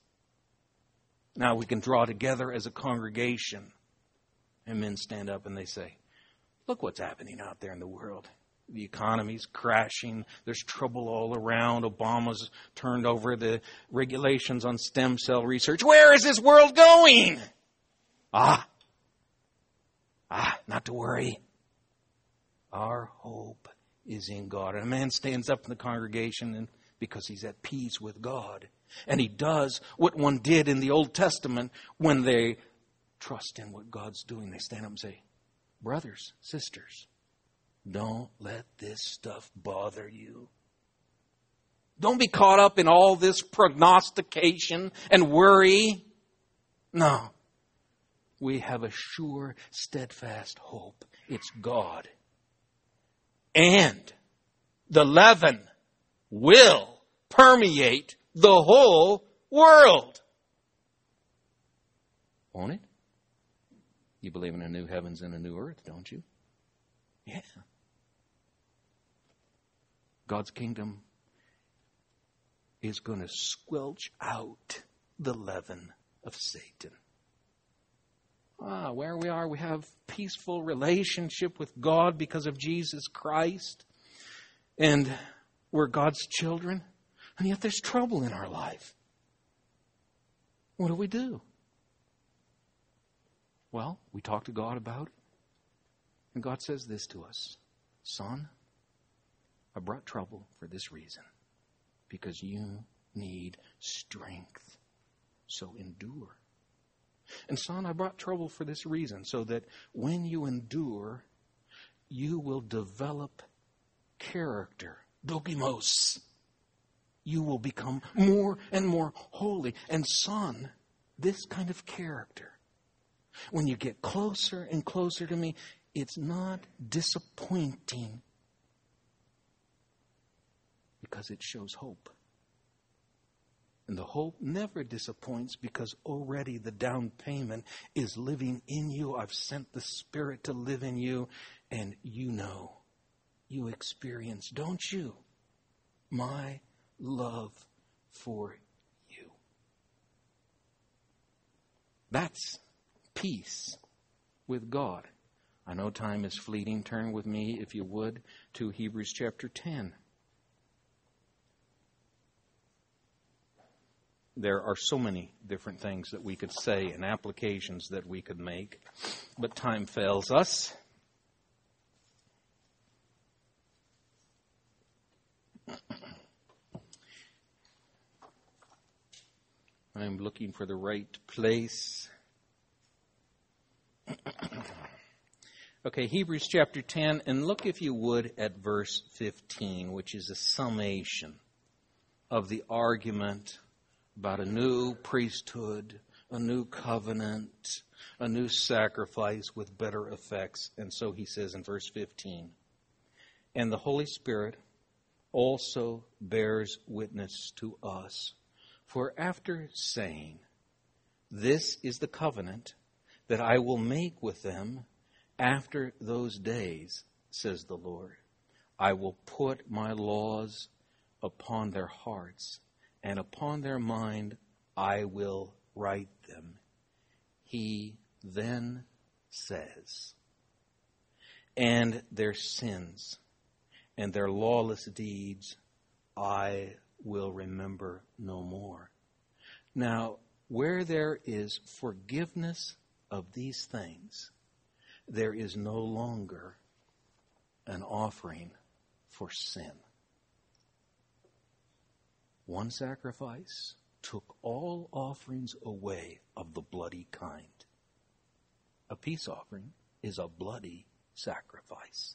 Now we can draw together as a congregation, and men stand up and they say, look what's happening out there in the world. The economy's crashing. There's trouble all around. Obama's turned over the regulations on stem cell research. Where is this world going? Ah. Ah, not to worry. Our hope is in God. And a man stands up in the congregation and because he's at peace with God. And he does what one did in the Old Testament when they trust in what God's doing. They stand up and say, brothers, sisters, don't let this stuff bother you. Don't be caught up in all this prognostication and worry. No. We have a sure, steadfast hope. It's God. And the leaven will permeate the whole world. Won't it? You believe in a new heavens and a new earth, don't you? Yeah. God's kingdom is going to squelch out the leaven of Satan. Ah, where we are, we have peaceful relationship with God because of Jesus Christ. And we're God's children. And yet there's trouble in our life. What do we do? Well, we talk to God about it. And God says this to us. Son, I brought trouble for this reason. Because you need strength. So endure. And son, I brought trouble for this reason. So that when you endure, you will develop character. Dogimos. You will become more and more holy. And son, this kind of character, when you get closer and closer to me, it's not disappointing because it shows hope. And the hope never disappoints because already the down payment is living in you. I've sent the Spirit to live in you. And you know, you experience, don't you, my love for you. That's peace with God. I know time is fleeting. Turn with me, if you would, to Hebrews chapter ten. There are so many different things that we could say and applications that we could make, but time fails us. I'm looking for the right place. Okay, Hebrews chapter ten, and look, if you would, at verse fifteen, which is a summation of the argument about a new priesthood, a new covenant, a new sacrifice with better effects. And so he says in verse fifteen, and the Holy Spirit also bears witness to us. For after saying, this is the covenant that I will make with them after those days, says the Lord, I will put my laws upon their hearts, and upon their mind I will write them. He then says, and their sins and their lawless deeds I will remember no more. Now, where there is forgiveness of these things, there is no longer an offering for sin. One sacrifice took all offerings away of the bloody kind. A peace offering is a bloody sacrifice.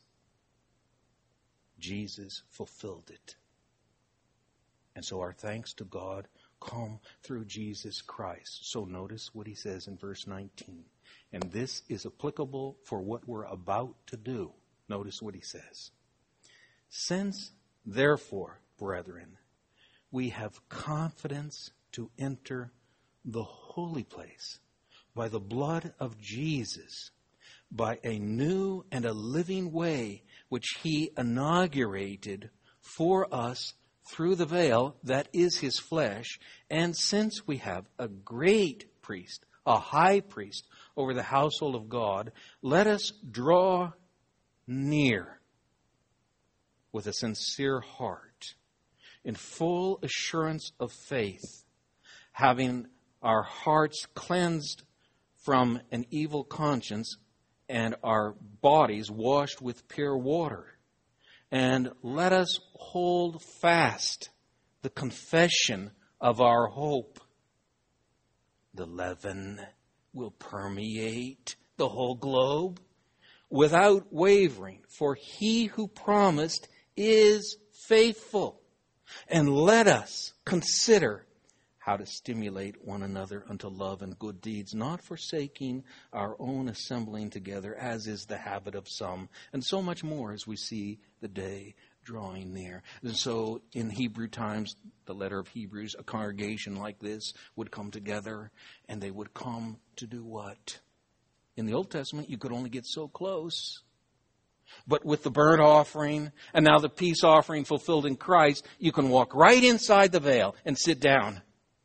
Jesus fulfilled it. And so our thanks to God come through Jesus Christ. So notice what he says in verse nineteen. And this is applicable for what we're about to do. Notice what he says. Since, therefore, brethren, we have confidence to enter the holy place by the blood of Jesus, by a new and a living way which he inaugurated for us through the veil that is his flesh. And since we have a great priest, a high priest over the household of God, let us draw near with a sincere heart, in full assurance of faith, having our hearts cleansed from an evil conscience and our bodies washed with pure water. And let us hold fast the confession of our hope. The leaven will permeate the whole globe without wavering, for he who promised is faithful. And let us consider how to stimulate one another unto love and good deeds, not forsaking our own assembling together, as is the habit of some, and so much more as we see the day drawing near. And so in Hebrew times, the letter of Hebrews, a congregation like this would come together, and they would come to do what? In the Old Testament, you could only get so close. But with the burnt offering and now the peace offering fulfilled in Christ, you can walk right inside the veil and sit down.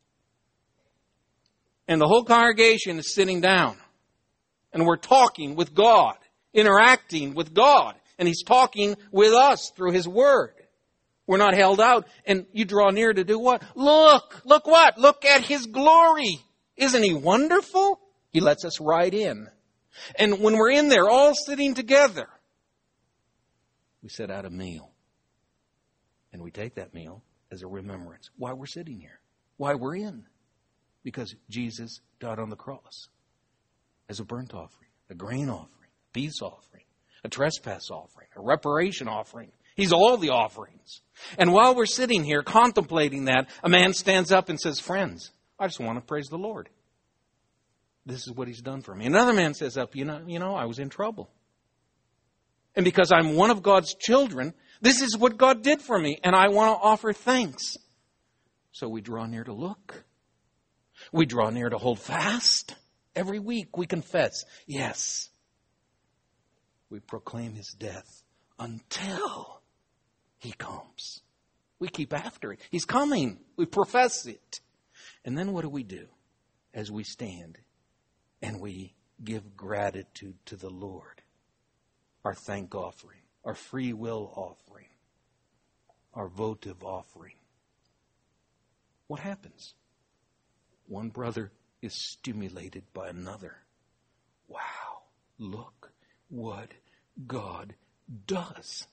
And the whole congregation is sitting down. And we're talking with God, interacting with God. And he's talking with us through his word. We're not held out. And you draw near to do what? Look! Look what? Look at his glory. Isn't he wonderful? He lets us right in. And when we're in there all sitting together, we set out a meal. And we take that meal as a remembrance. Why we're sitting here. Why we're in. Because Jesus died on the cross as a burnt offering, a grain offering, a peace offering, a trespass offering, a reparation offering. He's all the offerings. And while we're sitting here contemplating that, a man stands up and says, friends, I just want to praise the Lord. This is what he's done for me. Another man says up, you know, you know, I was in trouble. And because I'm one of God's children, this is what God did for me, and I want to offer thanks. So we draw near to look. We draw near to hold fast. Every week we confess, yes. We proclaim his death until he comes. We keep after it. He's coming. We profess it. And then what do we do as we stand and we give gratitude to the Lord? Our thank offering, our free will offering, our votive offering. What happens? One brother is stimulated by another. Wow, look what God does.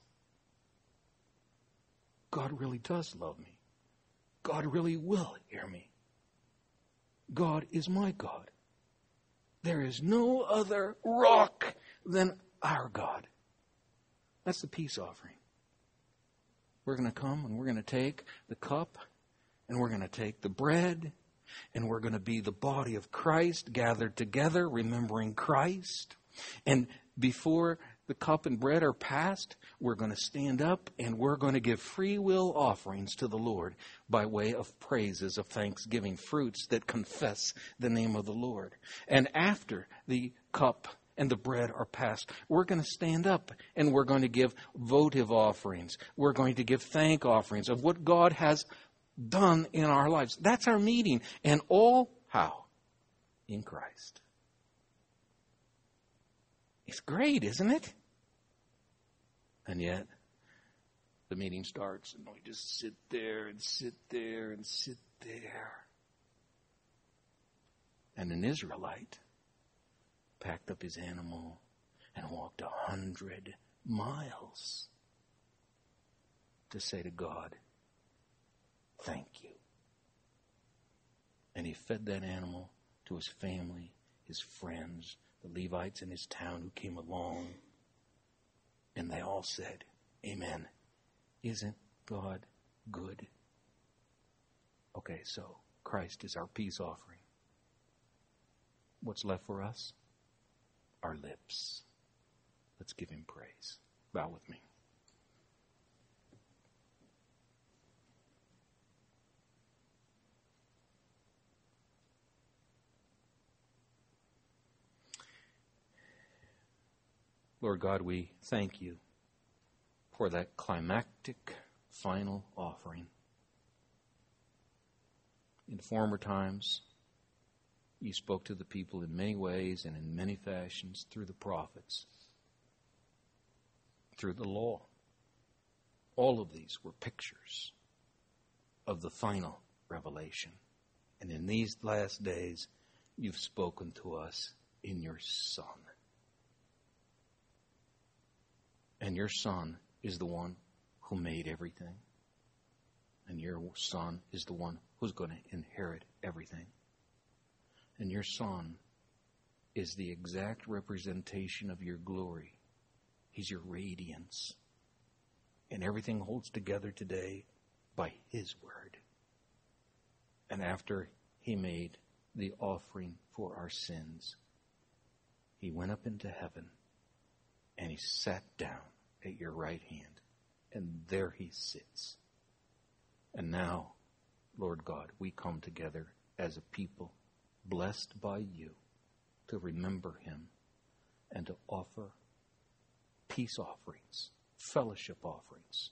God really does love me. God really will hear me. God is my God. There is no other rock than our God. That's the peace offering. We're going to come and we're going to take the cup and we're going to take the bread and we're going to be the body of Christ gathered together, remembering Christ. And before the cup and bread are passed, we're going to stand up and we're going to give free will offerings to the Lord by way of praises of thanksgiving, fruits that confess the name of the Lord. And after the cup and the bread are passed, we're going to stand up and we're going to give votive offerings. We're going to give thank offerings of what God has done in our lives. That's our meeting. And all how? In Christ. It's great, isn't it? And yet, the meeting starts and we just sit there and sit there and sit there. And an Israelite packed up his animal and walked a hundred miles to say to God, thank you. And he fed that animal to his family, his friends, the Levites in his town who came along. And they all said, amen. Isn't God good? Okay, so Christ is our peace offering. What's left for us? Our lips. Let's give him praise. Bow with me. Lord God, we thank you for that climactic final offering. In former times, you spoke to the people in many ways and in many fashions through the prophets, through the law. All of these were pictures of the final revelation. And in these last days, you've spoken to us in your Son. And your Son is the one who made everything. And your Son is the one who's going to inherit everything. And your Son is the exact representation of your glory. He's your radiance. And everything holds together today by his word. And after he made the offering for our sins, he went up into heaven. And he sat down at your right hand. And there he sits. And now, Lord God, we come together as a people blessed by you to remember him and to offer peace offerings, fellowship offerings.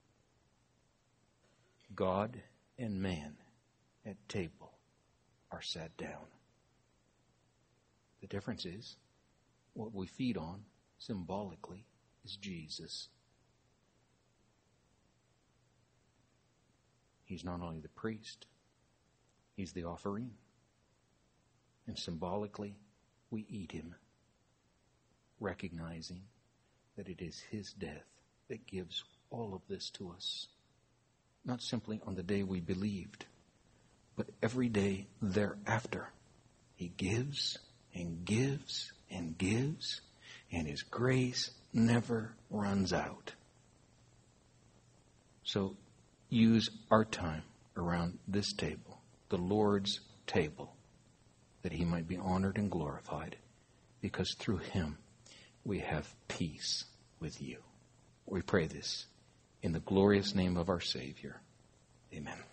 God and man at table are sat down. The difference is what we feed on symbolically is Jesus. He's not only the priest, he's the offering. And symbolically, we eat him, recognizing that it is his death that gives all of this to us. Not simply on the day we believed, but every day thereafter. He gives and gives and gives, and his grace never runs out. So use our time around this table, the Lord's table, that he might be honored and glorified, because through him we have peace with you. We pray this in the glorious name of our Savior. Amen.